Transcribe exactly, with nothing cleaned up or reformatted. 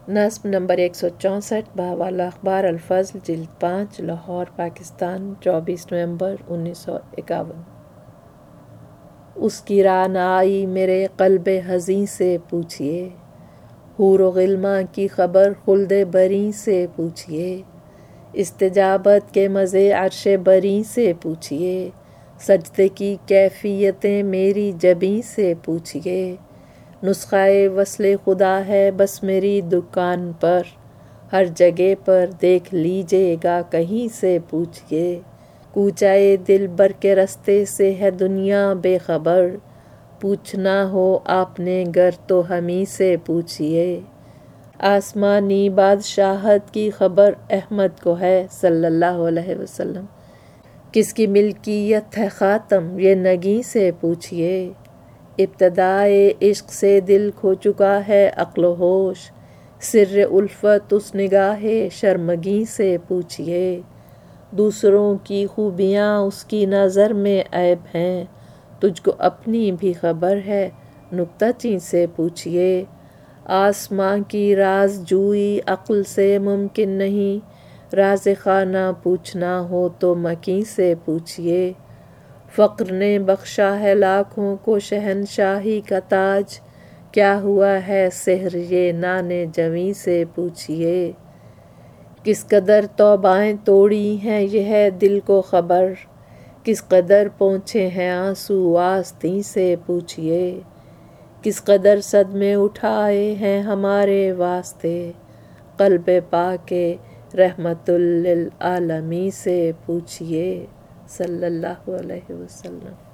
نظم نمبر ایک سو چونسٹھ بحوالہ اخبار الفضل جلد پانچ لاہور پاکستان چوبیس نومبر انیس سو اکاون۔ اس کی راہ نہ آئی میرے قلب حزیں سے پوچھئے، حور و غلماں کی خبر خلد بریں سے پوچھئے، استجابت کے مزے عرش بریں سے پوچھئے، سجدے کی کیفیتیں میری جبیں سے پوچھئے، نسخہ وصل خدا ہے بس میری دکان پر، ہر جگہ پر دیکھ لیجئے گا کہیں سے پوچھئے، کوچہ دل بر کے رستے سے ہے دنیا بے خبر، پوچھنا ہو آپ نے گر تو ہمیں سے پوچھئے، آسمانی بادشاہت کی خبر احمد کو ہے صلی اللہ علیہ وسلم، کس کی ملکیت ہے خاتم یہ نگیں سے پوچھئے، ابتدائے عشق سے دل کھو چکا ہے عقل و ہوش، سر الفت اس نگاہ شرمگیں سے پوچھئے، دوسروں کی خوبیاں اس کی نظر میں عیب ہیں، تجھ کو اپنی بھی خبر ہے نکتہ چین سے پوچھئے، آسماں کی راز جوئی عقل سے ممکن نہیں، راز خانہ پوچھنا ہو تو مکیں سے پوچھئے، فقر نے بخشا ہے لاکھوں کو شہنشاہی کا تاج، کیا ہوا ہے سحر یہ نان جویں سے پوچھئے، کس قدر توبائیں توڑی ہیں یہ ہے دل کو خبر، کس قدر پونچھے ہیں آنسو آستیں سے پوچھئے، کس قدر صدمے اٹھائے ہیں ہمارے واسطے، قلب پاک رحمت للعالمین سے پوچھئے صلی اللہ علیہ وسلم۔